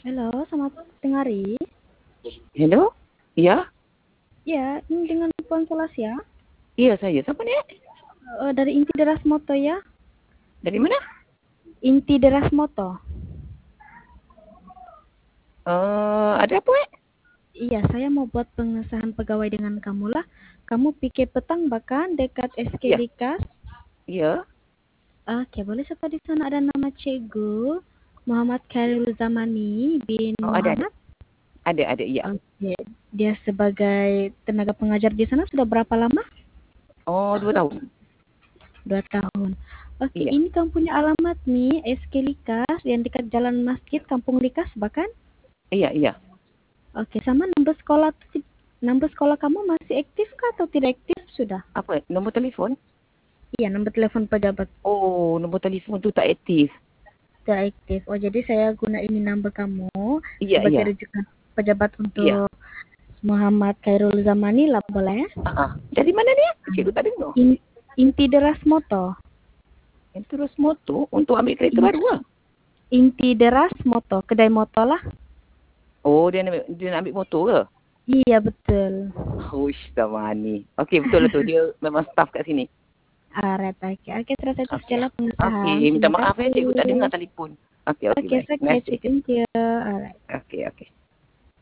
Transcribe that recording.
Halo, selamat tengah hari. Hello? Ya? Ya, ini dengan Puan Selasya. Iya saya. Siapa ni? Dari Inti Deras Moto ya. Dari mana? Inti Deras Moto. Ada apa Iya, saya mau buat pengesahan pegawai dengan kamu lah. Kamu pikir petang bahkan dekat SK Iya. Likas. Iya. Oke, boleh serta di sana ada nama Cikgu Muhammad Khairul Zamani bin Oh ada. Muhammad. Ada. Iya. Oke, dia sebagai tenaga pengajar di sana sudah berapa lama? Oh 2 tahun. 2 tahun. Oke, Iya. ini kamu punya alamat nih, SK Likas yang dekat Jalan Masjid Kampung Likas bahkan. Iya. Oke, sama nomor sekolah kamu masih aktif kah atau tidak aktif sudah? Apa? Nombor telefon? Iya, nomor telepon pejabat Oh, nombor telefon tu tak aktif. tidak aktif. Oh, jadi saya guna ini nomor kamu Iya. sebagai rujukan pejabat Iya. untuk Muhammad Khairul Zamani lah boleh? Dari mana ni? Cikgu tak dengar. Inti Deras Moto. Yang terus motor untuk ambil kereta In- baru lah. Inti Deras Moto, kedai motor lah. Oh, dia nak ambil motor ke? Iya, betul. Hush, sama ni. Okey, betul lah tu. Dia memang staff kat sini. Alright, oke, terus itu Okey. segala pengesahan. Okey, minta Terima maaf ya cikgu tak dengar kasih. telefon. Okey, Oke, baik. okay, Nice to thank you. Alright. Okey.